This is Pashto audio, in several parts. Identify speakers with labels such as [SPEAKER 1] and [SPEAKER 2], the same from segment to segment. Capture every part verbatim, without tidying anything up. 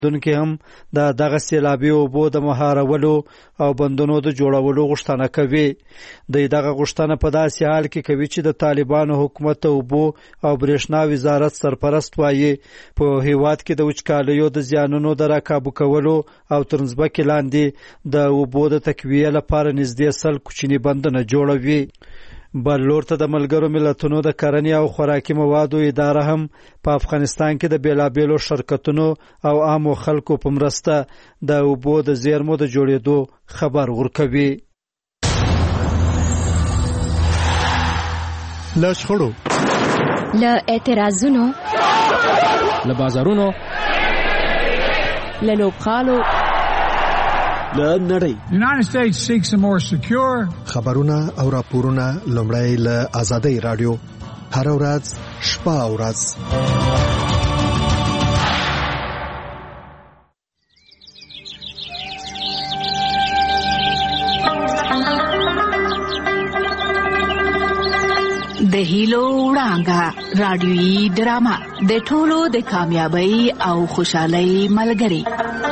[SPEAKER 1] دونکو هم د دغه سیلابي اوبو د مهارولو او بندونو د جوړولو غوښتنه کوي. د دغه غوښتنه په داسې حال کې کوي چې د طالبانو حکومت اوبو او برېښنا وزارت سرپرست وایي په هیواد کې د وچکالیو د زیانونو د راکابو کولو او تر ځمکې لاندې د اوبو د تقویې لپاره نږدې سل کوچني بندونه جوړوي. بل لور ته د ملګرو ملتونو د کرنې او خوراکي موادو اداره هم په افغانستان کې د بیلابیلو شرکتونو او عامو خلکو په مرسته د اوبو د زیرمو د جوړېدو خبر ورکوي.
[SPEAKER 2] له شخړو،
[SPEAKER 3] له اعتراضونو،
[SPEAKER 4] له بازارونو،
[SPEAKER 3] له لوبغالو،
[SPEAKER 5] له نړۍ.
[SPEAKER 6] United States seeks a more secure.
[SPEAKER 2] خبرونه او راپورونه لومړی له آزادۍ رادیو هر ورځ شپه او ورځ.
[SPEAKER 7] د هیلو وړانګه رادیویي ډرامه د ټولو د کامیابی او خوشحالۍ ملګری.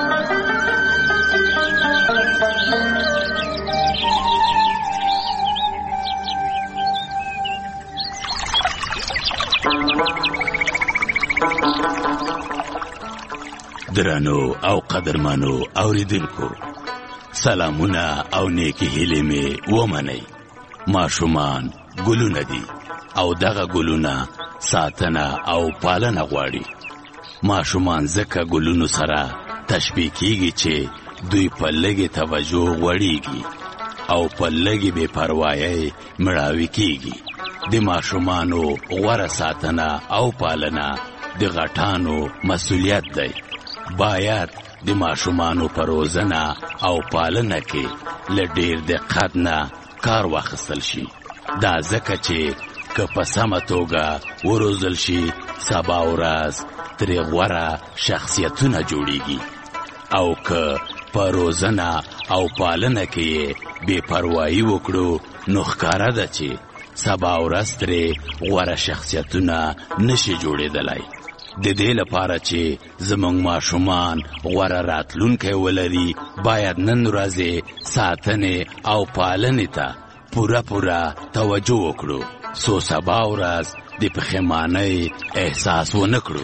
[SPEAKER 8] درانو او قدرمنو اوریدونکو، سلامونه او نیکی هیلې مې ومنئ. ماشومان ګلونه دي او دغه ګلونه ساتنه او پالنه غواړي. ماشومان ځکه ګلونو سره تشبیه کیږي چې دوی په لږې توجه غوړیږي او په لږې بې پروایۍ مړاوي کیږي. د ماشومانو غوره ساتنه او پالنه د غټانو مسؤلیت دی. باید د ماشومانو په روزنه او پالنه کې له ډېر دقت نه کار واخیستل شي. دا ځکه چې که په سمه توګه وروزل شي، سبا ورځ ترې غوره شخصیتونه جوړیږي، او که په روزنه او پالنه کې بې پروایي وکړو نو ښکاره ده چې سبا ورځ ترې غوره شخصیتونه نشي جوړېدلی. د دې لپاره چې زموږ ماشومان غوره راتلونکی ولري، باید نن ورځې ساتنې او پالنې ته پوره پوره توجه وکړو، څو سبا ورځ د پښیمانۍ احساس ونه کړو.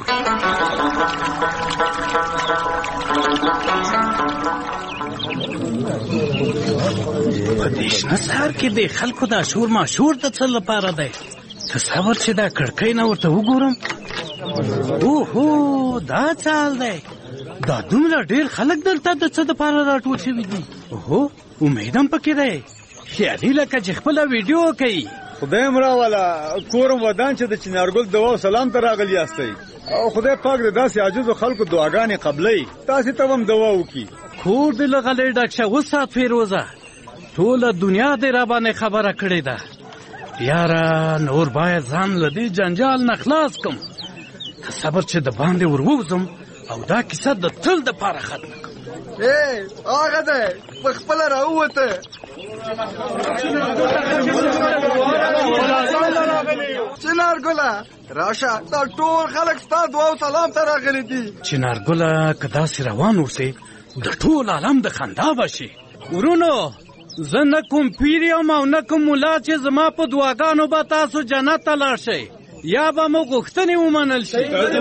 [SPEAKER 9] په دې شنه سهار کې د خلکو دا شور ماشور د څه لپاره دی؟ تصور چې دا کړکۍ نه ورته وګورم. اوهو، دا چال دی. دا دومره ډېر خلک دلته د څه دپاره راټول شوي دي؟ اوهو، امید هم پکې دی. خیالي لکه چې خپله ویډیو کوي.
[SPEAKER 10] خدای مړه والا کورم ودان چې د چنارګل دعا او سلام ته راغلي یاستئ، او خدای پاک د داسې عاجزو خلکو دعاګانې قبلوي، تاسې ته هم دعا وکړي.
[SPEAKER 9] کور دې له غلې ډک شه. اوس سات فیروزه، ټوله دنیا دې را باندې خبره کړې ده. یاره نور باید ځان له دې جنجال نه خلاص کړم. که صبر چې د باندې ور ووځم او دا کیسه د تل دپاره ختمه کړم.
[SPEAKER 10] ای هغه دی په خپله راووته. چنارګله راشه، دا ټول خلک ستا دعا او سلام ته راغلي دي.
[SPEAKER 9] چنارګله که داسې روان اوسې د ټول عالم د خندا به شي. ورونو، زه نه کوم پیر یم او نه کوم ملا چې زما په دعاګانو به تاسو جنت ته لاړ شئ یا به مو غوښتنې ومنل شي.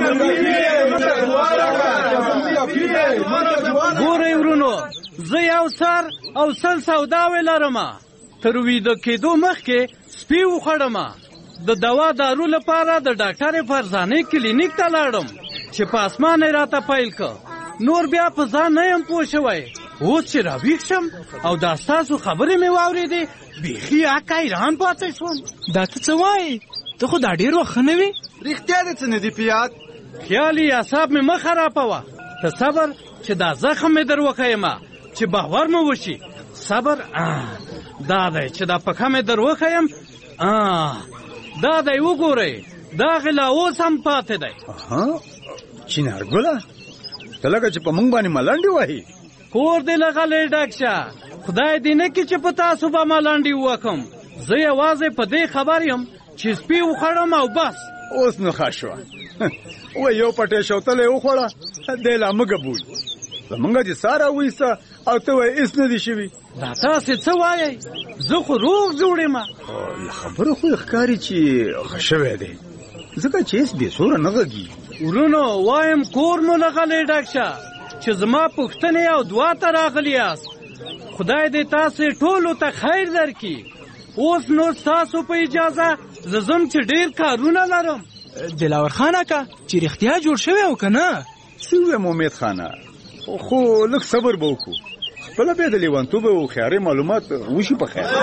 [SPEAKER 9] ګورئ ورونو، زه یو سر او سل سوداوې لرمه. تر ویده کېدو مخکې سپي وخوړمه. د دوا دارو لپاره د ډاکټر فرزانې کلینیک ته لاړم چې په اسمان یې راته پیل که. نور بیا په ځان نه یم پوه شوی. اوس چې راویښ شم او دا ستاسو خبرې مې واورېدې، بیخي اکا حیران پاتې شوم.
[SPEAKER 4] دا ته څه وایې؟ ته خو دا ډېر وخت ښه نه وې.
[SPEAKER 10] رښتیا دې څه نه دي پیاد؟
[SPEAKER 9] خیالي اعصاب مې مه خرابوه. ته صبر چې دا زخم مې در وښیمه چې باور مو وشي. صبر دا دی چې دا پښه مې در وښیم. دا دی وګورئ، دا غلا اوس هم پاتې دی.
[SPEAKER 10] چنارګله ته لکه چې په موږ باندې ملنډې وهي.
[SPEAKER 9] کور دې له غلې ډک شه. خدای دې نه کړي چې په تاسو به ملنډې ووکم. زه یوازې په دې خبر یم چې سپي وخوړم او بس.
[SPEAKER 10] اوس نو ښه شوه. و یو پټې شوتلې وخوړه، دی لا مه ګبوي. زمونږ دې ساره وایسته او ته وایې هېڅ نه دي شوي.
[SPEAKER 9] دا تاسې څه وایئ؟ زه خو روغ جوړ یم.
[SPEAKER 10] له خبرو خو یې ښکاري چې ښه شوی دی، ځکه چې هېڅ بې سوره نه غږي.
[SPEAKER 9] ورونو وایم کور مو لغلی ډک شه چې زما پوښتنې او دعا ته راغلي یاست. خدای دې تاسې ټولو ته خیر درکړي. اوس نو ستاسو په اجازه زه ځم چې ډېر کارونه لرم.
[SPEAKER 4] دلاور خان اکا چې رښتیا جوړ شوی او که نه؟
[SPEAKER 10] څه ووایم امید خانه، خو لږ صبر به وکړو، خپله بیا د لیونتوب او خیاري معلومات وشي په خیر.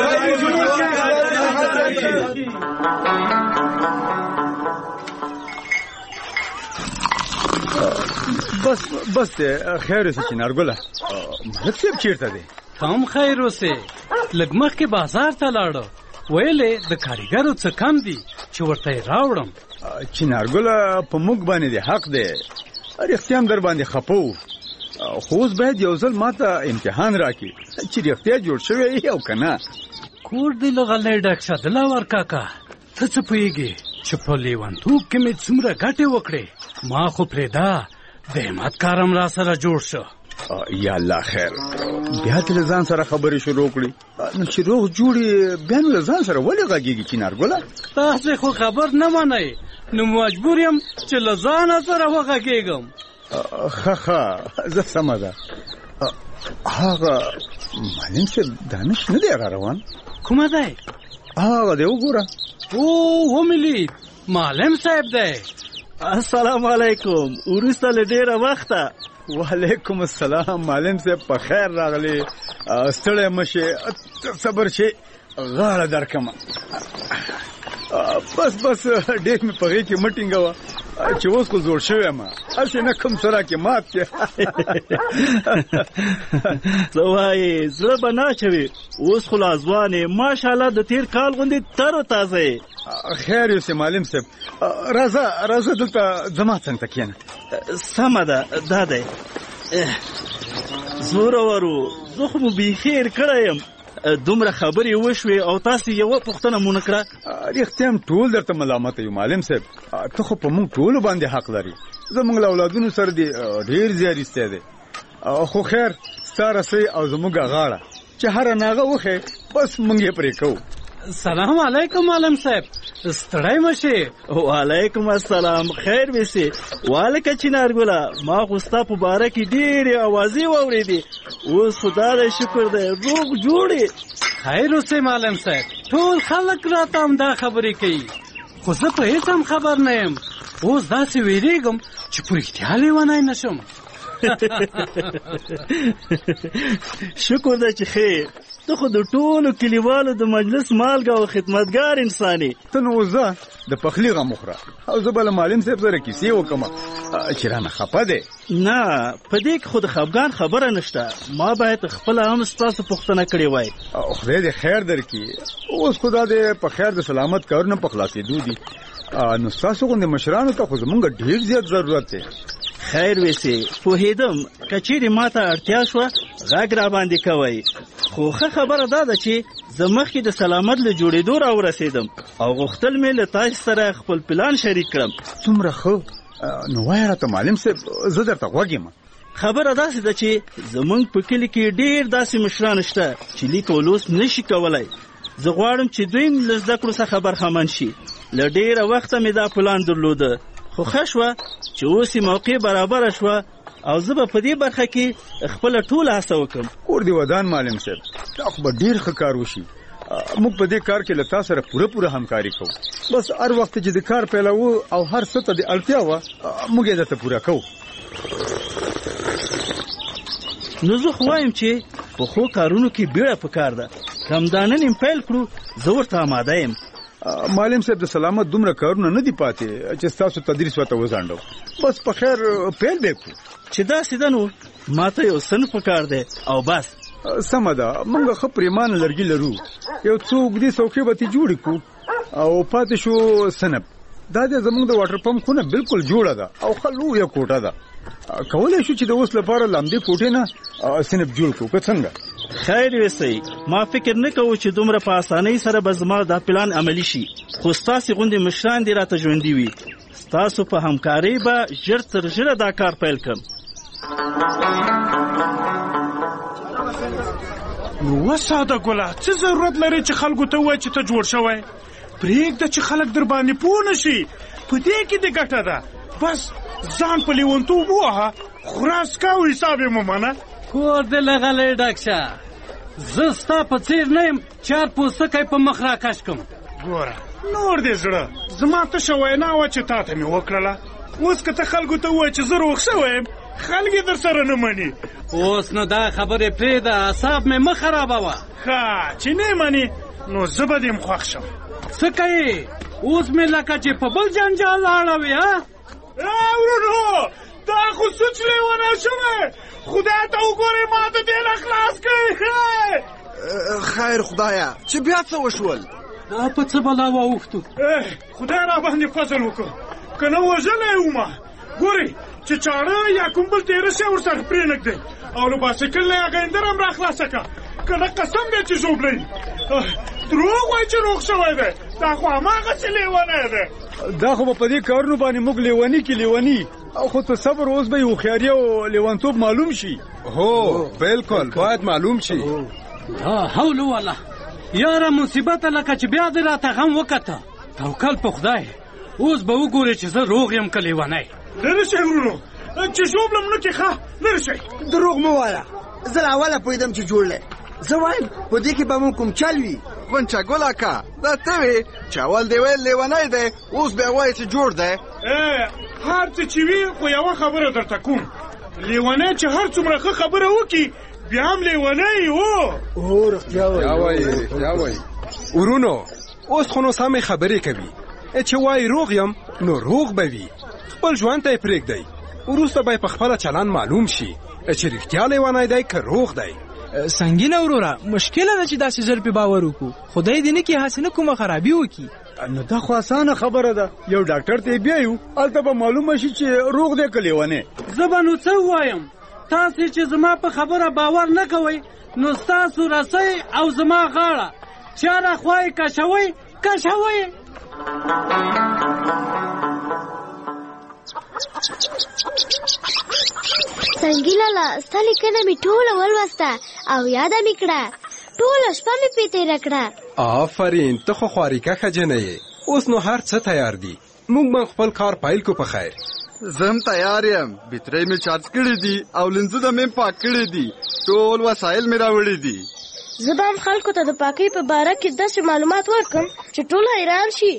[SPEAKER 10] بس بس دی، خیر اوسې چنارګله. ملک صاحب چېرته دی؟
[SPEAKER 9] هم خیر اوسې. لږ مخکې بازار ته لاړه، ویلې د کاریګرو څه کم دي چې ورته یې راوړم.
[SPEAKER 10] چنارګله په موږ باندې د حق دی، رښتیا هم در باندې خفه وو، خو اوس باید یو ځل ما ته امتحان راکړي چې رښتیا جوړ شوی یې او که نه.
[SPEAKER 9] کور دې له غلی ډک شه دلاور کاکا. ته څه پوهېږې چې په لیونتوب کې مې څومره ګټې وکړې؟ ما خو پرېږده، د همت کارم را سره جوړ شو.
[SPEAKER 10] یا الله خیر، بیا دې له ځان سره خبرې شروع کړي. نو چې روغ جوړې بیا نو له ځان سره ولې غږېږي چنارګله؟
[SPEAKER 9] تاسې خو خبر نه منئ، نو مجبور یم چې له ځانه سره وغږېږم.
[SPEAKER 10] ښه ښه زه سمه ده. هغه معلم صاحب دانش نه دی را روان؟
[SPEAKER 9] کومه دی؟
[SPEAKER 10] هغه دی وګوره.
[SPEAKER 9] او ومې لید، معلم صاحب دی.
[SPEAKER 5] السلام علیکم، وروسته له ډېره وخته.
[SPEAKER 10] وعلیکم السلام، معلم صاحب په خیر راغلی. ستړی مه شې، صبر شې، غاړه درکمه. بس بس ډېر مې په غېږ کې مه ټینګوه چې اوس خو زوړ شوی یم، هسې نه کوم څه راکې مات کې.
[SPEAKER 5] څه وایې، زړه به نه اچوې، اوس خو لا ځوان یې، ماشاءالله د تېر کال غوندې تر و تازه یې.
[SPEAKER 10] خیر یوسې معلم صاحب، راځه راځه دلته زما څنګ ته کښېنه.
[SPEAKER 5] سمه ده، دا دی. زورورو، زه خو مو بیخي هېر کړی یم. دومره خبرې وشوې او تاسې یوه پوښتنه مو نه کړه.
[SPEAKER 10] رښتیا هم ټول درته ملامت یو معلم صاحب، ته خو په موږ ټولو باندې حق لري. زموږ له اولادونو سره دې ډېر زیارستی دی، خو خیر ستا رسۍ او زموږ غاړه چې هره ناغه وښې بس موږ یې پرې کوو.
[SPEAKER 9] سلام علیکم معلم صاحب، ستړی مه شې.
[SPEAKER 5] وعلیکم السلام، خیر ویسې. والکه چنارګله، ما خو ستا په باره کې ډېرې اوازې واورېدې، اوس خدای دی شکر دی روغ جوړې.
[SPEAKER 9] خیر اوسې معلم صاحب، ټول خلک راته همدا خبرې کوي، خو زه په هېڅ هم خبر نه یم. اوس داسې وېرېږم چې په رښتیا لیونی نه شم.
[SPEAKER 5] شکر ده چې خیر، ته خو د ټولو کلیوالو د مجلس مالګه او خدمتګار انسان یې.
[SPEAKER 10] ته نو وځه د پخلي غم وخوره او زه به له معلم صاحب سره کیسې وکړم چې رانه خفه دی.
[SPEAKER 5] نه، په دې کې خو د خفګان خبره نشته، ما باید خپله هم ستاسو پوښتنه کړې وای.
[SPEAKER 10] خدای دې خیر درکړي. اوس خو دا دی په خیر د سلامت کارونه په خلاصېدو دي، نو ستاسو غوندې مشرانو ته خو زمونږ ډېر زیات ضرورت دی.
[SPEAKER 5] خیر ویسې، پوهېدم که چیرې ما ته اړتیا شوه غږ را باندې کوئ، خو ښه خبره دا ده چې زه مخکې د سلامت له جوړېدو را ورسېدم او غوښتل مې له تاسو سره خپل پلان شریک کړم.
[SPEAKER 10] څومره ښه، نو وایه راته معلم صاحب، زه درته غوږ یم.
[SPEAKER 5] خبره داسې ده چې زمونږ په کلي کې ډېر داسې مشران شته چې لیک او لوست نشي کولی. زه غواړم چې دوی له زده کړو څخه برخمن شي. له ډېره وخته مې دا پلان درلوده، خو ښه شوه چې اوس یې موقع برابره شوه او زه به په دې برخه کې خپله ټوله هڅه وکړم.
[SPEAKER 10] کور دې ودان معلم صاحب، دا خو به ډېر ښه کار وشي. موږ په دې کار کې له تا سره پوره پوره همکاري کوو. بس هر وخت چې د کار پیلوو او هر څه ته د اړتیا وه موږ یې درته پوره کوو.
[SPEAKER 5] نو زه خو وایم چې په ښو کارونو کې بیړه پکار ده. که همدا نن یم پیل کړو، زه ورته آماده یم.
[SPEAKER 10] معلم صاحب د سلامت دومره کارونه نه دي پاتې چې ستاسو تدریس ورته وځانډو. بس په خیر پیل به کړو.
[SPEAKER 5] چې داسې ده نو ما ته یو صنف پکار دی او بس.
[SPEAKER 10] سمه ده، موږ ښه پریمانه لرګي لرو، یو څو اوږدې څوکۍ به ترې جوړې کړو او پاتې شو صنف. دا د زموږ د واټر پمپ خونه بالکل جوړه ده او ښه لویه کوټه ده. کولی شو چې د اوس لپاره لامدې کوټې نه صنف جوړ کړو، که څنګه؟
[SPEAKER 5] خیر ویسئ، ما فکر نه کوو چې دومره په اسانۍ سره به زما دا پلان عملي شي، خو ستاسې غوندې مشران دې راته ژوندي وي. ستاسو په همکارۍ به ژر تر ژره دا کار پیل کړم.
[SPEAKER 11] نو وساده ګله څه ضرورت لري چې خلکو ته وایي چې ته جوړ شوی؟ پرېږده چې خلک در باندې پوه نه شي، په دې کې د ګټه ده. بس ځان په لیونتوب ووهه، خلاص کا او حساب یې مه منه.
[SPEAKER 9] کور دې لغلی ډک شه، زه ستا په څېر نه یم چار پوستکی په مخ راکش کړم.
[SPEAKER 11] ګوره نور دې زړه زما تشه وینا وه چې تا ته مې وکړله. اوس که ته خلکو ته ووایې چې زه روغ شوی یم، خلک یې در سره نه مني.
[SPEAKER 9] اوس نو دا خبرې پرېږده، اعصاب مې مه خرابوه.
[SPEAKER 11] ښه چې نه مني نو زه به دې م خوښ شم.
[SPEAKER 9] څه کوې اوس مې لکه چې په بل جنجال اړوې؟ ها
[SPEAKER 11] ورونو دا خو سوچ لیونه شوی، خدای ته وګورئ ما ته دې نه خلاص کړئ.
[SPEAKER 12] خیر خدایه چې بیا څه وشول؟
[SPEAKER 9] دا په څه بلا واوښتو؟
[SPEAKER 11] خدای را باندې فضل وکړ، که نه وژلی ومه. ګورئ چې چاړه یا کوم بل تېره شی ورسره پرېنږدئ او له بایسکل نه یې هغه اندر هم را خلاصه کړه، که نه قسم دی چې ژوبلی. دروغ وایي چې روغ شوی دی، دا خو هماغسې لیونی دی.
[SPEAKER 10] دا خو به په دې کارونو باندې موږ لیوني کې لیوني، او خو ته صبر، اوس به یې هوښیاري او لیونتوب معلوم شي.
[SPEAKER 13] هو بالکل باید معلوم شي.
[SPEAKER 9] لا حول ولا یاره مصیبته، لکه چې بیا دې راته غم وکته. توکل په خدای، اوس به وګورې چې زه روغ یم که لیونی.
[SPEAKER 11] لرې شئ ورونو چې ژوبلم نه کې ښه، لرې شئ.
[SPEAKER 12] دروغ مه وایه، زه له اوله پوهېدم چې جوړ دی. زه وایم په دې کې به مو کوم چل وي.
[SPEAKER 14] غونچه ګل اکا دا ته وې چې اول دې ویل لیونی دی، اوس بیا وایې چې جوړ دی.
[SPEAKER 11] هر څه چې وي خو یوه خبره درته کوم، لیونی چې هر څومره ښه خبره وکړي بیا هم لیونی و.
[SPEAKER 12] هو رښتیا
[SPEAKER 13] وایي رښتیا وایي. ورونو اوس خو نو سمې خبرې کوي، چې وایي روغ یم نو روغ به وي. خپل ژوند ته یې پرېږدئ، وروسته به یې په خپله چلند معلوم شي چې رښتیا لیونی دی که روغ دی.
[SPEAKER 4] سنګینه وروره مشکله ده چې داسې ژر پې باور وکړو، خدای دې نه کړي هسې نه کومه خرابي وکړي.
[SPEAKER 10] نو دا خو اسانه خبره ده، یو ډاکټر ته یې بیایو، هلته به معلومه شي چې روغ دی که لیونی.
[SPEAKER 9] زه به نو څه ووایم؟ تاسې چې زما په خبره باور نه کوئ نو ستاسو رسۍ او زما غاړه چاره خوا یې کشوئ کشوئ.
[SPEAKER 15] سنګي لالا ستا لیکنه مې ټوله ولوسته او یاده مې کړه، ټوله شپه مې پې تېره کړه.
[SPEAKER 13] آفرین ته خو خواریکه ښځینه یې. اوس نو هر څه تیار دي، موږ به خپل کار پیل کو په خیر.
[SPEAKER 14] زه هم تیار یم، بیټرۍ مې چارج کړي دي او لنزونه مې پاک کړي دي، ټول وسایل مې راوړي دي.
[SPEAKER 15] زه به هم خلکو ته د پاکۍ په باره کې داسې معلومات ورکړم چې ټول حیران شي.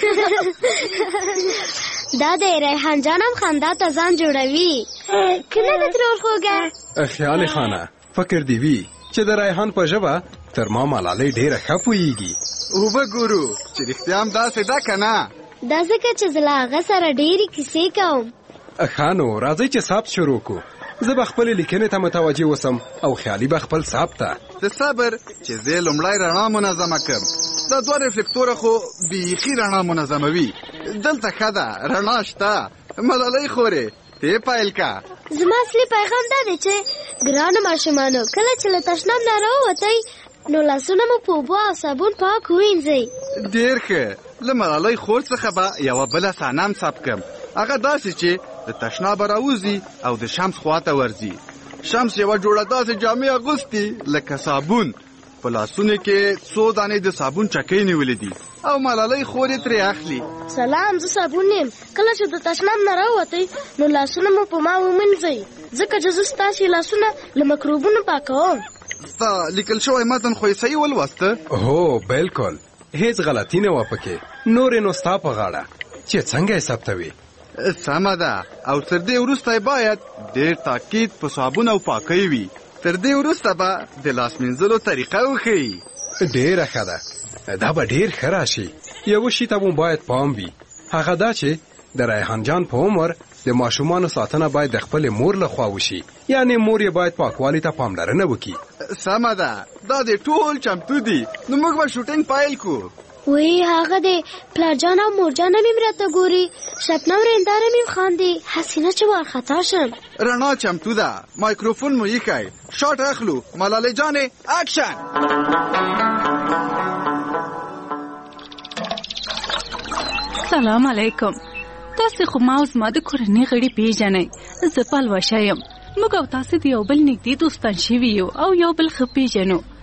[SPEAKER 15] دا د ریحان جان هم خندا ته ځان جوړوي، که نه د ترور خوږه.
[SPEAKER 13] خیال خانه فکر دی وي چې د ریحان په ژبه تر ما ملالۍ ډېره ښه پوهېږي.
[SPEAKER 14] اوبه ګورو چې رښتیا هم داسې ده که نه؟
[SPEAKER 15] دا ځکه چې زه له هغه سره ډېرې کیسې کوم.
[SPEAKER 13] ښه نو راځئ چې ثبت شروع کړو. زه به خپلې لیکنې ته متوجه اوسم او خیالي به خپل ثبت ته.
[SPEAKER 14] د صبر چې زه لومړی رڼا منظمه کړم، دا دوه رفلکتوره خو بیخي رڼا منظموي. دلته ښه ده رڼا شته. ملالۍ خورې ته پیل کا.
[SPEAKER 15] زما اصلي پیغام دا دی چې ګرانو ماشومانو، کله چې له تشناب نه راووتئ نو لاسونه مو په اوبو او صابون پاک ووینځئ.
[SPEAKER 14] ډېر ښه. له ملالۍ خور څخه به یوه بله صحنه هم ثبت کړم، هغه داسې چې د تشنابه راوځي او د شمس خواته ورځي. شمس یوه جوړه داسې جامې اغوستي لکه صابون، په لاسونو کې څو دانې د صابون چکۍ نیولې دي او ملالۍ خور یې ترې اخلي.
[SPEAKER 15] سلام، زه صابون یم. کله چې د تشناب نه راووتئ نو لاسونه مو په ما ومینځئ، ځکه چې زه ستاسې لاسونه له مکروبونو پاکوم.
[SPEAKER 14] ستا لیکل شوی متن خو یې صحیح ولوسته؟
[SPEAKER 13] هو بالکل، هیڅ غلطي نه وه پکې، نورې نو ستا په غاړه چې څنګه یې ثبتوي.
[SPEAKER 14] سمه ده، او تر دې وروسته باید ډېر تاکید په صابون او پاکۍ وي. تر دې وروسته به د لاس مینځلو طریقه وښیي.
[SPEAKER 13] ډېره ښه ده، دا به ډېر ښه راشي. یو شي ته مو باید پام وي، هغه دا چې د ریحان جان په عمر د ماشومانو ساتنه باید د خپلې مور له خوا وشي، یعنې مور یې باید پاکوالي ته پاملرنه وکړي.
[SPEAKER 14] سمه ده، دا د ټول چمتو دي، نو موږ به شوټینګ پیل کړو.
[SPEAKER 15] وی هغه دی پلار جان او مور جان مې راته ګوري، شپنم رنداره مې خاندي، حسینه چې وارخطا شم.
[SPEAKER 14] رڼا چمتو ده، مایکروفون مو ایښی، شاټ اخلو. ملالۍ جانې اکشن.
[SPEAKER 7] سلام علیکم. تاسو خو ما او زما د کورنۍ غړي پیژنئ. زه پلوشه یم. موږ او تاسو د یو بل نږدې دوستان شوي یو او یو بل ښه پیژنو.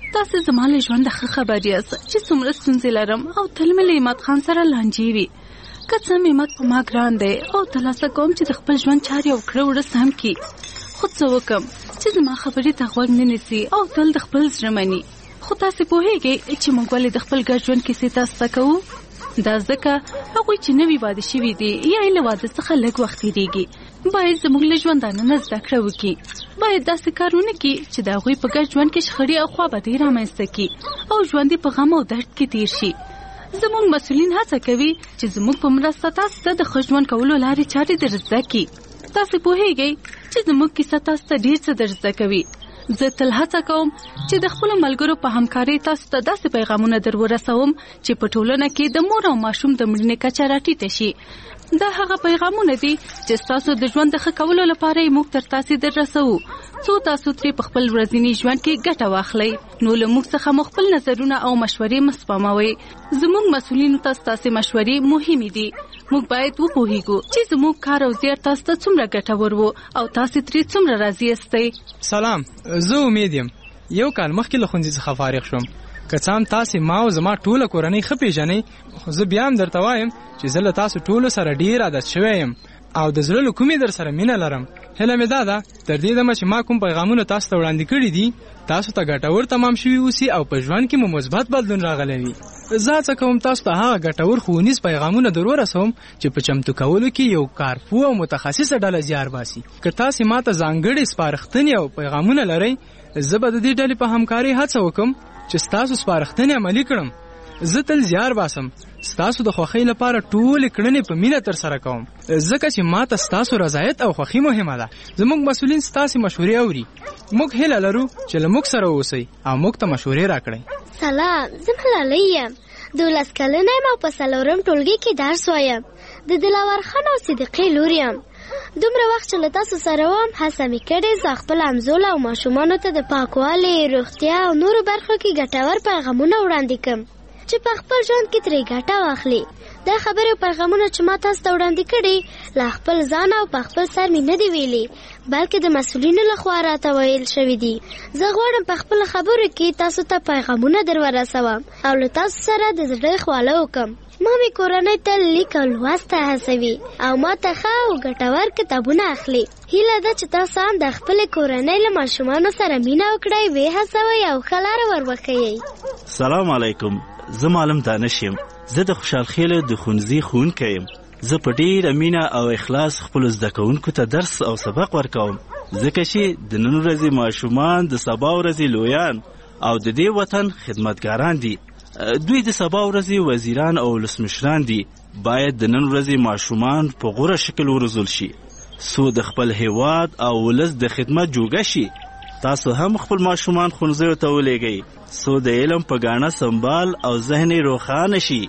[SPEAKER 7] تاسو زما له ژونده ښه خبر یاست چې څومره ستونزې لرم او تل مې له همت خان سره لانجې وي. که څه مې همت په ما ګران دی او ترلاسه کوم چې د خپل ژوند چارې او کړه وړه سم کړي، خو څه وکړم چې زما خبرې ته غوږ نه نیسي او تل د خپل زړه مني. خو تاسې پوهېږئ چې موږ ولې د خپل ګډ ژوند کیسې تاسو ته کوو؟ دا ځکه هغوی چې نوي واده شوي دي یا یې له واده څخه لږ وخت تېرېږي باید زموږ له ژوندانه نه زده کړه وکړي. باید داسې کار ونه کړي چې د هغوی په ګډ ژوند کې شخړې او خوابدۍ رامنځته کړي او ژوند یې په غم او درد کې تېر شي. زموږ مسؤلین هڅه کوي چې زموږ په مرسته تاسو ته د ښه ژوند کولو لارې چارې در زده کړي. تاسې پوهېږئ چې زموږ کیسه تاسو ته ډېر څه در زده کوي. زه تل هڅه کوم چې د خپلو ملګرو په همکارۍ تاسو ته داسې پیغامونه در ورسوم چې په ټولنه کې د مور او ماشوم د مړینې کچه راټیټه شي. دا هغه پیغامونه دي چې ستاسو د ژوند د ښه کولو لپاره یې موږ تر تاسې در رسوو څو تاسو ترې په خپل ورځني ژوند کې ګټه واخلئ. نو له موږ څخه مو خپل نظرونه او مشورې مه سپموئ. زموږ مسؤلینو ته ستاسې مشورې مهمې دي. موږ باید وپوهیږو چې زموږ کار او زیار تاسو ته څومره ګټور و او تاسې ترې څومره راضي یاستئ.
[SPEAKER 4] سلام، زه امید یم یو کال مخکې له ښوونځي څخه فارغ شوم. که څه هم تاسې ما او زما ټوله کورنۍ ښه پېژنئ، خو زه بیا هم درته وایم چې زه له تاسو ټولو سره ډېر عادت شوی یم او د زړه له کومې در سره مینه لرم. هیله مې دا ده تر دې دمه چې ما کوم پیغامونه تاسو ته وړاندې کړي دي تاسو ته ګټور تمام شوي اوسي او په ژوند کې مو مثبت بدلون راغلی وي. زه هڅه کوم تاسو ته هغه ګټور ښوونیز پیغامونه در ورسوم چې په چمتو کولو کې یو کارپوه او متخصصه ډله زیار باسي. که تاسې ما ته ځانګړې سپارښتنې او پیغامونه لرئ، زه به د دې ډلې په همکارۍ هڅه وکړم چې ستاسو سپارښتنې عملي کړم. زه تل زیار باسم ستاسو د خوښۍ لپاره ټولې کړنې په مینه تر سره کوم، ځکه چې ما ته ستاسو رضایت او خوښي مهمه ده. زموږ مسؤلین ستاسې مشورې اوري. موږ هیله لرو چې له موږ سره اوسئ او موږ ته مشورې راکړئ.
[SPEAKER 15] سلام، زه ملالۍ یم. دولس کلنه یم او په څلورم ټولګي کې درس وایم. د دلاور خان او صدیقې لور یم. دومره وخت چې له تاسو سره وم هڅه مې کړې زه خپل همزوله او ماشومانو ته د پاکوالي، روغتیا او نورو برخو کې ګټور پیغامونه وړاندې کړم چې په خپل ژوند کې ترې ګټه واخلي. دا خبرې او پیغامونه چې ما تاسو ته وړاندې کړي له خپل ځان او په خپل سر مې نه دي ویلي، بلکې د مسؤلینو لخوا راته ویل شوي دي. زه غواړم په خپل خبرو کې تاسو ته پیغامونه در ورسوم او له تاسو سره د زړه خواله وکړم. ما مې کورنۍ تل لیک او لوست ته هڅوي او ما ته ښه او ګټور کتابونه اخلي. هیله ده چې تاسو هم د خپلې کورنۍ له ماشومانو سره مینه وکړئ، ویې هڅوئ او ښه لاره ور وښیئ.
[SPEAKER 5] سلام علیکم، زه معلم دانش یم. زه د خوشحال خیل د ښوونځي ښوونکی یم. زه په ډېره مینه او اخلاص خپلو زده کوونکو ته درس او سبق ورکوم، ځکه چې د نن ورځې ماشومان د سبا ورځې لویان او د دې وطن خدمتګاران دي. دوی د سبا ورځې وزیران او ولسمشران دي. باید د نن ورځې ماشومان په غوره شکل وروزل شي څو د خپل هیواد او ولس د خدمت جوګه شي. تاسو هم خپل ماشومان ښوونځیو ته ولېږئ څو د علم په ګاڼه سنبال او ذهن یې روښانه شي.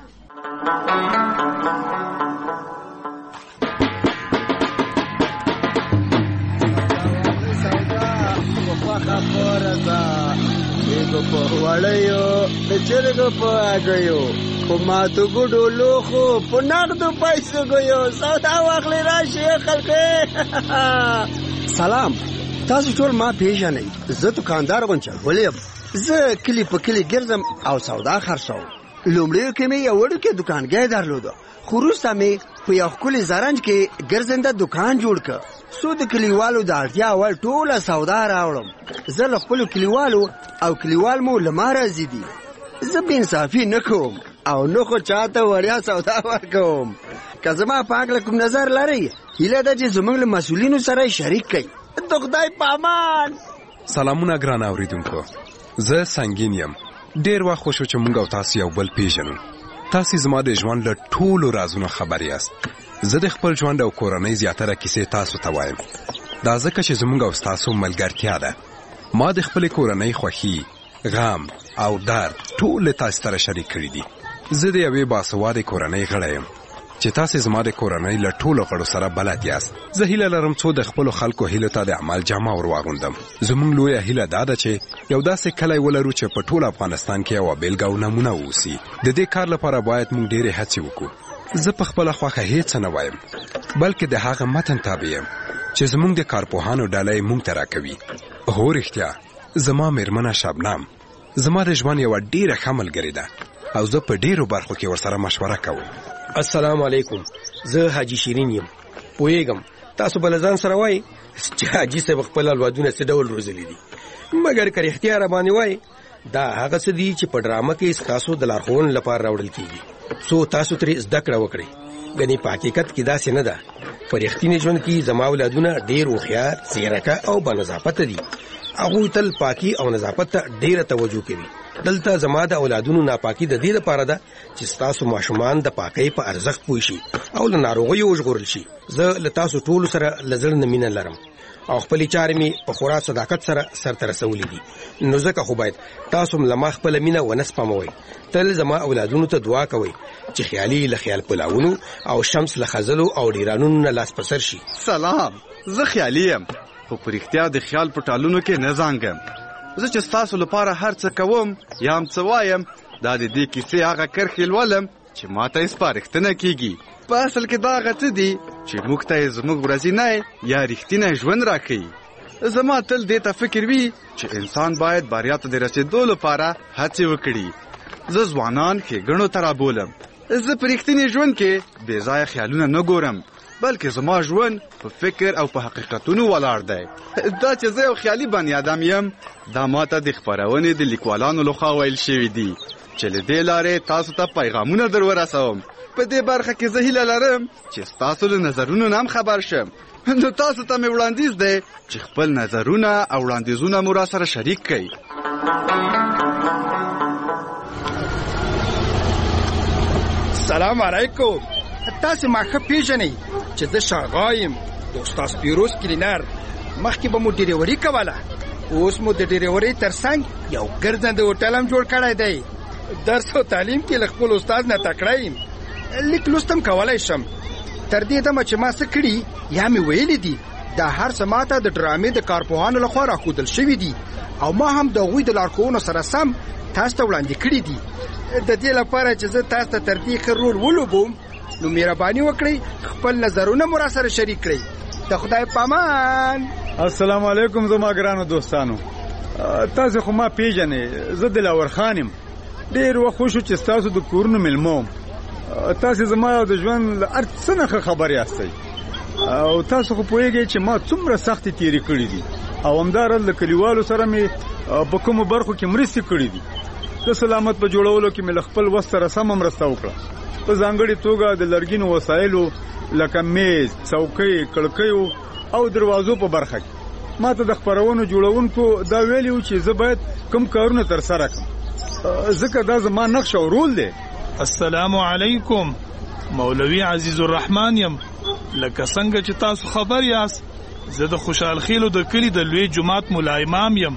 [SPEAKER 12] په وړیو د چرګو په اګیو په ماتو ګډو لوخو په نغدو پیسو ګیو سودا واخلې راشي خلکې. سلام، تاسو ټول ما پیژنئ. زه دکاندار غونچلولی یم. زه کلی په کلی ګرځم او سودا خرڅوم. لومړیو کې مې یو وړوکی دوکانګی درلوده، خو وروسته مې په یو ښکلي زرنج کې ګرځنده دوکان جوړ کړ څو د کلیوالو د اړتیا وړ ټوله سودا راوړم. زه له خپلو کلیوالو او کلیوال مو له ما راضي دي. زه بې انصافي نه کوم او نه خو چاته وړیا سودا ورکوم. که زما په هکله کوم نظر لرئ، هیله ده چې زموږ له مسؤلینو سره شریک کړئ. د خدای په امان.
[SPEAKER 13] سلامونه ګران اوریدونکو، زه سنگین یم. ډېر وخت خو شو چې موږ او تاسو یو بل پیژنو. تاسو زما د ژوند له ټولو رازونو خبر یاست. زه د خپل ژوند او کورنۍ زیاتره کیسې تاسو ته وایم. دا ځکه چې زموږ او تاسو ملګرتیا ده. ما د خپل کورنۍ خوښي، غم او درد ټول تاسو سره شریک کړي دي. زه د یوې باسواده کورنۍ غړی یم چې تاسو زما د کورنۍ له ټولو غړو سره بلد یاست. زه هیله لرم څو د خپل خلکو هیله ته د عمل جامه ور واغوندم. زموږ لویه هیله دا ده چې یو داسې کلی ولرو چې په ټول افغانستان کې یو بیلګه او نمونه اوسي. د دې کار لپاره باید موږ ډېرې هڅې وکړو. زه په خپله خوښه هیڅ نه وایم، بلکې د هغه متن تابع یم چې زموږ د کارپوهانو ډله یې موږ ته راکوي. هو رښتیا، زما مېرمنه شبنم زما د ژوند یو ډیره ښه ملګرې ده او زه په ډیرو برخو کې ورسره مشوره کوم.
[SPEAKER 16] السلام علیکم، زه حاجی شیرین یم. پوهیږم تاسو بل ځان سره وای چې حاجی صاحب خپل اولادونه څه ډول روزلي دي، مګر که رښتیا را باندې وای دا هغه څه دي چې په ډرامه کې تاسو د لارښوونې لپاره راوړل کیږي، څو تاسو ترې زده کړه وکړئ. ګنې په حقیقت کې داسې نه ده. په رښتیني ژوند کې زما اولادونه ډیر هوښیار، ځیرکه او بانضافته دي. هغوی تل پاکي او نظافت ته ډیره توجه کوي. دلته زما د اولادونو ناپاکي د دې لپاره ده چې ستاسو ماشومان د پاکۍ په ارزښت پوه شي او له ناروغیو وژغورل شي. زه له تاسو ټولو سره له زړه نه مینه لرم او خپلې چارې مې په خورا صداقت سره سرته رسولې دي. نو ځکه خو باید تاسو هم له ما خپله مینه ونه سپموئ. تل زما اولادونو ته دعا کوئ چې خیالي له خیال پلاونو او شمس له خزلو او ډیرانونو نه لاس په سر شي.
[SPEAKER 14] سلام، زه خیالي یم خو په رښتیا د خیال په ټالونو کې نه زانګم. زه چې ستاسو لپاره هر څه کوم یا هم څه وایم دا د دې کیسې هغه کرښې لولم چې ما ته یې سپارښتنه کیږي. په اصل کې دا هغه څه دي چې موږ ته یې زموږ ورځنی یا رښتینی ژوند راښیي. زما تل دې ته فکر وي چې انسان باید بریا ته د رسېدو لپاره هڅې وکړي. زه ځوانان ښېګڼو ته رابولم. زه په رښتیني ژوند کې بې ځایه خیالونه نه ګورم، بلکې زما ژوند په فکر او په حقیقتونو ولاړ دی. دا چې زه یو خیالي بني ادم یم دا ماته د خپرونې د لیکوالانو لخوا ویل شوي دي چې له دې لارې تاسو ته پیغامونه در ورسوم. په دې برخه کې زه هیله لرم چې ستاسو له نظرونو نه هم خبر شم. نو تاسو ته مې وړاندیز دی چې خپل نظرونه او وړاندیزونه مو را سره شریک کړئ.
[SPEAKER 17] سلام علیکم. تاسو ما ښه پیژنئ چې زه شاغا یم د استاد پیروز کلینر. مخکې به مو ډریوري کوله، اوس مو د ډریوري ترڅنګ یو ګرځنده هوټل هم جوړ کړی دی. درس او تعلیم کې له خپل استاد نه تکړه یم. لیک لوست هم کولی شم. تر دې دمه چې ما څه کړي یا مې ویلي دي دا هر څه ما ته د ډرامې د کارپوهانو لخوا راښودل شوي دي او ما هم د هغوی د لارښوونو سره سم تاسو ته وړاندې کړي دي. د دې لپاره چې زه تاسو ته تر دې ښه رول ولوبوم نو مهرباني وکړئ خپل نظرونه مو را سره شریک کړئ. د خدای پامان.
[SPEAKER 10] السلام علیکم زما ګرانو دوستانو. تاسو خو ما پیژنئ، زه دلاور خان یم. ډېر وخت شو چې ستاسو د کورونو مېلمه وم. تاسو زما د ژوند له هر څه نه خبر یاستئ او تاسو خو پوهیږئ چې ما څومره سختې تېرې کړي دي او همداراز له کلیوالو سره مې په کومو برخو کې مرستې کړي دي. د سلامت په جوړولو کې مې له خپل وس سره سمه مرسته وکړه. په ځانګړې توګه د لرګینو وسایلو لکه میز، څوکۍ، کړکیو او دروازو په برخه کې ما ته د خپرونو جوړونکو دا ویلي و چې زه باید کوم کارونه ترسره کړم ځکه دا زما نقش او رول دی.
[SPEAKER 11] السلام علیکم، مولوی عزیز الرحمن یم. لکه څنګه چې تاسو خبر یاست زه د خوشحال خیلو د کلي د لوی جماعت مولا امام یم.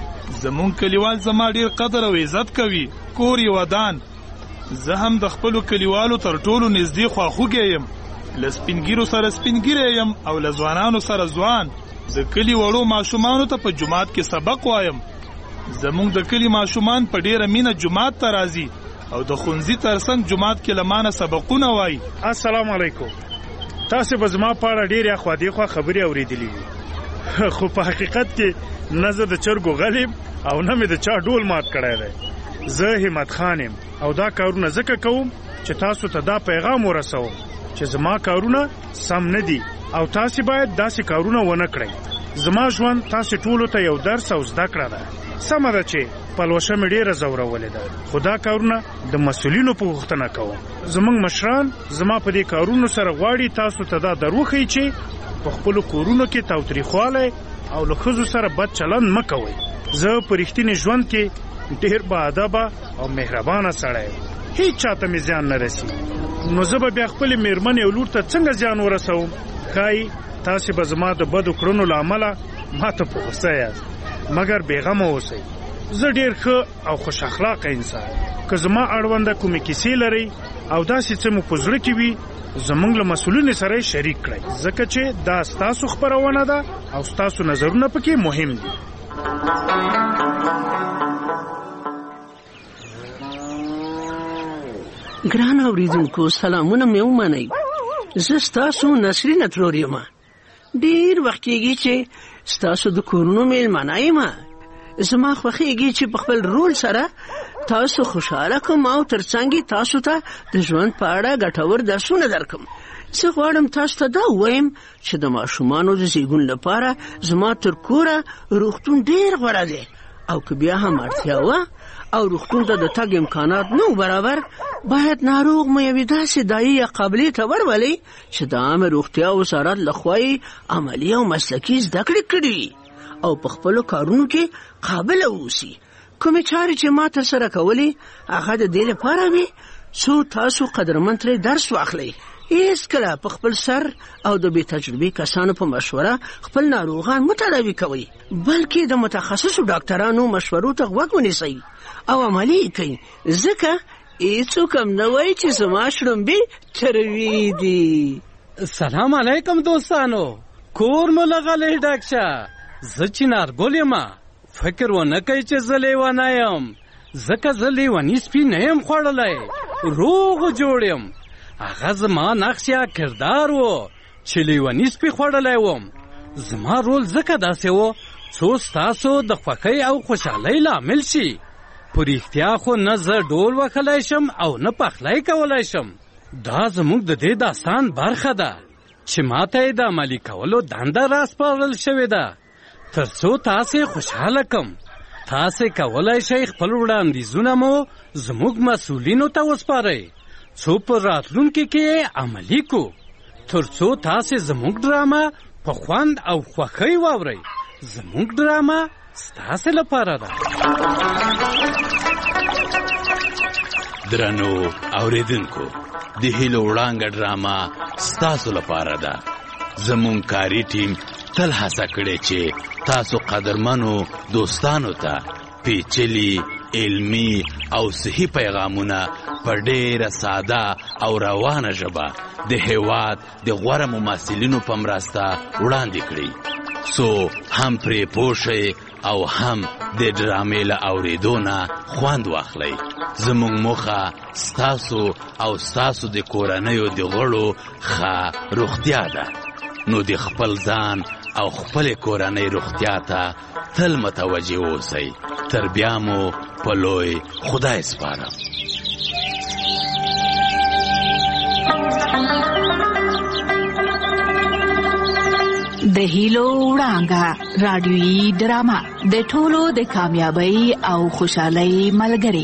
[SPEAKER 11] زمون کلیوال زما ډیر قدر او عزت کوي. کور یې ودان. زه هم د خپلو کلیوالو تر ټولو نږدې خواخوږی یم. له سپینګیرو سره سپینګیری یم او له ځوانانو سره ځوان. د کلي وړو ماشومانو ته په جومات کې سبق وایم. زمونږ د کلي ماشومان په ډیره مینه جومات ته راځي او د ښوونځي ترڅنګ جومات کې له مانه سبقونه وایي. السلام علیکم. تاسو به زما په اړه ډېرې اخوا دیخوا خبرې اورېدلې وي خو په حقیقت کې نه زه د چرګو غلیم او نه مې د چا ډول مات کړی دی. زه همت خان یم او دا کارونه ځکه کوم چې تاسو ته دا پیغام ورسوم چې زما کارونه سم نه دي او تاسو باید داسې کارونه ونه کړئ. زما ژوند تاسو ټولو ته یو درس او زده کړه ده. سمه ده چې پلوشه مې ډېره زورولې ده خو دا کارونه د مسؤلینو په غوښتنه کوم. زموږ مشران زما په دې کارونو سره غواړي تاسو ته دا در وښیي چې په خپلو کورونو کې تاوتریخوالی او له ښځو سره بد چلند مه کوئ. زه په رښتیني ژوند کې ډېر باادبه او مهربانه سړی یم. هیڅ چاته مې زیان نه رسي. نو زه به بیا خپلې مېرمنې او لور ته څنګه زیان ورسوم؟ ښایي تاسې به زما د بدو کړنو له امله ما ته په غوسه یاست مګر بېغمه اوسئ. زه ډېر ښه او خوش اخلاقه انسان. که زما اړونده کومې کیسې لرئ او داسې څه مو په زړه کې وي زموږ له مسؤلینو سره یې شریک کړئ ځکه چې دا ستاسو خپرونه ده او ستاسو نظرونه پکې مهم دي.
[SPEAKER 18] ګران اوریدونکو سلامونه مې ومنئ. زه ستاسو نسرین ترور یم. ډېر وخت کېږي چې ستاسو د کورونو میلمانه یم. زما خوښیږي چې په خپل رول سره تاسو خوشاله کوم او ترڅنګ تاسو ته د ژوند په اړه ګټور درسونه درکم. زه غواړم تاسو ته دا ووایم چې د ماشومانو د زیږون لپاره زما تر کوره روغتون ډېر غوره دی او که بیا هم اړتیا وه او روغتون ته د تګ امکانات نه برابر، باید ناروغ مو یوې داسې دایي یا قابلې ته ورولئ چې د عامه روغتیا وزارت لخوا یې عملي او مسلکي زده کړې کړي وي او په خپلو کارونو کې قابله واوسي. کومې چارې چې ما ترسره کولې هغه د دې لپاره وي څو تاسو قدرمن ترې درس واخلئ. هیڅکله په خپل سر او د بې تجربې کسانو په مشوره خپل ناروغان مه تداوي کوئ، بلکې د متخصصو ډاکټرانو مشورو ته غوږ ونیسئ او عملي یې کوئ، ځکه هیڅوک هم نه وایي چې زما شړومبې تروې دي.
[SPEAKER 9] سلام علیکم دوستانو، کور مو لغلی ډک شه. زه چنارګل یم. فکر ونه کوئ چې زه لیونی یم، ځکه زه لیوني سپي نه یم خوړلی، روغ جوړ یم. هغه زما نقش یا کردار و چې لیوني سپي خوړلی وم. زما رول ځکه داسې و څو ستاسو د خوښۍ او خوشحالۍ لامل شي. په رښتیا خو نه زه ډول وهلی شم او نه پخلی کولی شم. دا زموږ د دې داستان برخه ده چې ماته یې د عملي کولو دنده راسپارل شوې ده تر څو تاسې خوشحاله کم. تاسې کولی شئ خپل وړاندیزونه مو زموږ مسؤلینو ته وسپارئ څو په راتلونکي کې عملي کو، تر څو تاسې زموږ ډرامه په خوند او خوښۍ واورئ. زموږ ډرامه ستاسې لپاره ده.
[SPEAKER 8] درنو اوریدونکو، د هیلو وړانګه ډرامه ستاسو لپاره ده. زموږ کاري ټیم تل هڅه کړې چې تاسو قدرمنو دوستانو ته پیچلي علمی او صحی پیغامونه په ډیره ساده او روانه ژبه د هیواد د غوره ممثلینو په مرسته وړاندې کړي، څو هم پرې پوه شئ او هم د ډرامې له اورېدو نه خوند واخلئ. زموږ موخه ستاسو او ستاسو د کورنیو د غړو ښه روغتیا ده، نو د خپل ځان او خپل کورنۍ روغتیا ته تل متوجه اوسئ. تر بیا مو په لوی خدای سپارم.
[SPEAKER 19] د هیلو وړانګه رادیویي ډرامه د ټولو د کامیابی او خوشحالۍ ملګری.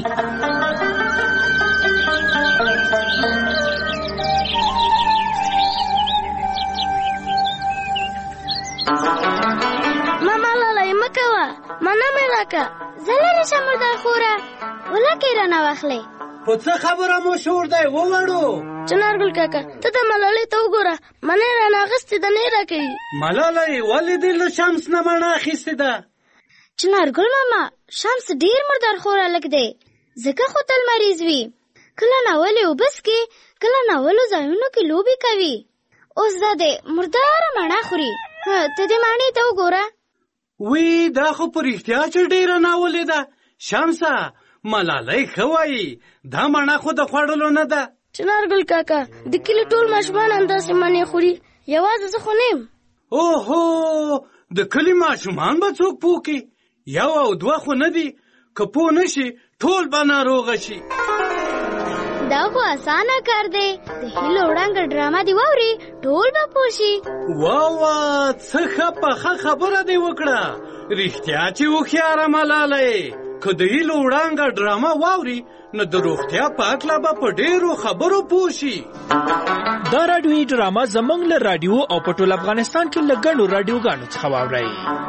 [SPEAKER 15] ماما لالی مکوه، مانا مې راکه، زه لرې شم مردار خوره، ولکې رانه واخلې.
[SPEAKER 9] په څه خبره مو شور دی ووړو؟
[SPEAKER 15] چنارګل کاکا ته د ملالۍ ته وګوره، منۍ رانه اخیستې ده نه راکوي.
[SPEAKER 9] ملالۍ ولې دې له شمس نه مڼه اخیستې ده؟
[SPEAKER 15] چنارګل ماما شمس ډېر مردار خور هلک دی، ځکه خو تل مریض وي. کله ناولې اوبه څکي، کله ناولو ځایونو کې لوبې کوي. اوس دا دی مرداره مڼه خوري. ته دې مڼې ته وګوره.
[SPEAKER 9] وی دا خو په رښتیا چې ډېره ناولې ده. شمسه ملالۍ ښه وایي، دا مڼه خو د خوړلو نه ده.
[SPEAKER 15] چنارګل کاکا د کلي ټول ماشومان همداسې مڼې خوري، یوازې زه خو نه یم.
[SPEAKER 9] اوهو د کلي ماشومان به څوک پوه کړي؟ یو او دوه خو نه دي، که پوه نه شي ټول به ناروغه شي.
[SPEAKER 15] دا خو اسانه کار دی، د هیلو وړانګه ډرامه دې واوري ټول به پوه شي.
[SPEAKER 9] واوا څه ښه پخه خبره دې وکړه. رښتیا چې هوښیاره ملالۍ، که د هیلو وړانګه ډرامه واوري نو د روغتیا په هکله به په ډېرو خبرو پوه شي.
[SPEAKER 20] دا راډیویي ډرامه زموږ له راډیو او په ټول افغانستان کې له ګڼو راډیوګانو څخه واورئ.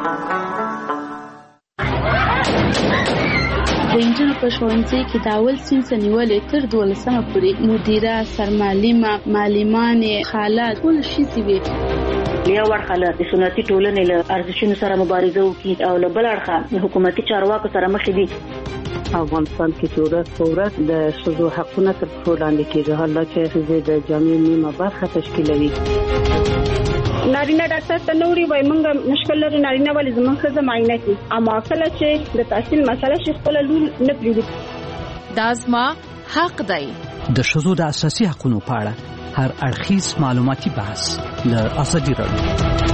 [SPEAKER 21] د انجونو په ښوونځي کې د اول صنف نیولې تر دولسمه پورې مدیره، سرمعلمه، معلمانې، خاله ټول ښځې وې.
[SPEAKER 22] یو اړخه له سنتي ټولنې له ارزښتونو سره مبارزه وکړي او له بل اړخه د حکومتي چارواکو سره مخ دي.
[SPEAKER 23] افغانستان کې چې ورځ په ورځ د ښځو حقونه تر پښو لاندې کېږي، حالا چې ښځې د جامعې نیمه برخه تشکیلوي.
[SPEAKER 24] نارینه ډاکټر ته نه وړي، وایي موږ مشکل لرو نارینه ولې زموږ ښځه معاینه کړي، اما کله چې د تحصیل مسله شي خپله لور نه پرېږدي.
[SPEAKER 19] دا زما حق دی.
[SPEAKER 25] د ښځو د اساسي حقونو په اړه هر اړخیز معلوماتي بحث له ازادي راډیو